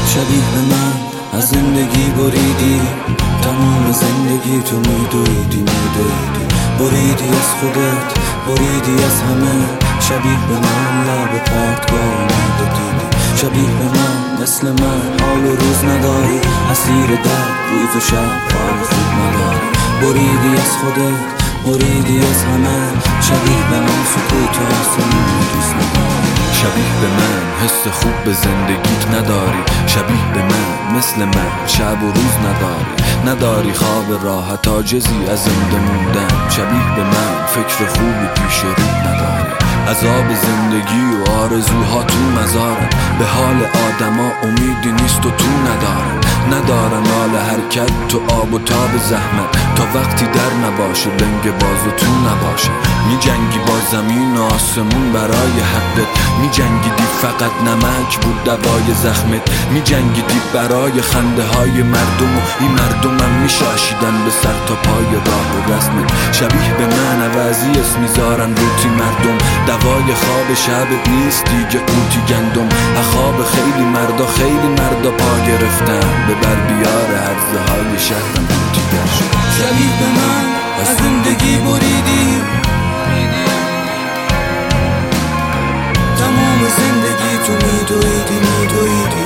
شبیه به من از زندگی بریدی، تمام زندگی تو میدویدی بریدی از خودت، بریدی از همه. شبیه به من لب پرتگاه ندیدی، شبیه به من مثل من حال و روز نداری، اسیر درد روز و شب حال خوب نداری. بریدی از خودت، بریدی از همه. شبیه به من سکوت آسمون دوست نداری، شبیه به من حس خوب به زندگیت نداری، شبیه به من مثل من شب و روز نداری خواب راحت عاجزی از زنده موندن. شبیه به من فکر خوبی پیش رو نداری، عذاب زندگی و آرزوها تو مزارن، به حال آدما امیدی نیست و تو ندارن حال حرکت تو آب و تاب زحمت، تا وقتی در نباشه بنگ باز و تو نباشه. می جنگی با زمین و آسمون برای حقت، می جنگیدی فقط نمک بود دوای زخمت، می جنگیدی برای خنده های مردم و این مردمم می شاشیدن به سر تا پای راه و رسمت. شبیه به من عوضی اسم میذارن روتی مردم، دوای خواب شبت نیست دیگه قوتی گندم. خواب خیلی مردا پا گرفتن، به بر بیار عرضه های شهرم قوتی گر شد. شبیه به من از زندگی بریدی، تمام زندگی تو میدویدی.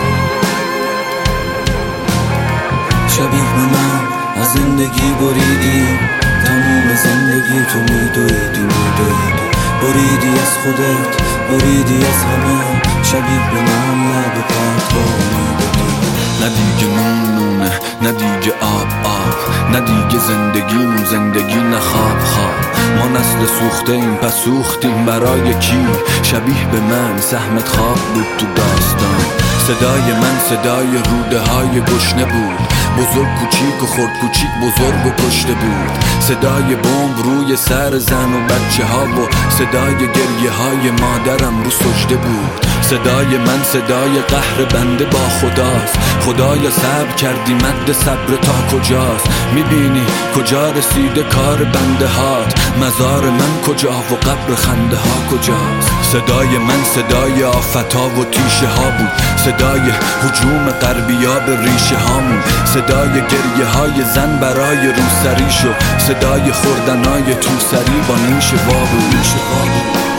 شبیه به من از زندگی بریدی، تمام زندگی تو میدویدی بریدی از خودت، بریدی از همه. شبیه به من لب پرتگاه ندیدی، نه دیگه نونه نه دیگه آب نه دیگه زندگیمون زندگی نه خواب ما نسل سوخته این پس سوختیم برای کی؟ شبیه به من سهمت خواب بود تو داستان، صدای من صدای روده های گشنه بود، بزرگ کوچیک و خرد کوچیک بزرگ و کشته بود، صدای بمب روی سر زن و بچه ها و صدای گریه های مادرم رو سجده بود. صدای من صدای قهر بنده با خداست، خدایا صبر کردی مد صبر تا کجاست؟ میبینی کجا رسیده کار بنده هات، مزار من کجا و قبر خنده ها کجاست؟ صدای من صدای آفتا و تیشه ها بود، صدای هجوم غربیا به ریشه هامون، صدای گریه های زن برای روسری شو، صدای خوردنای توسری با نیش وابو.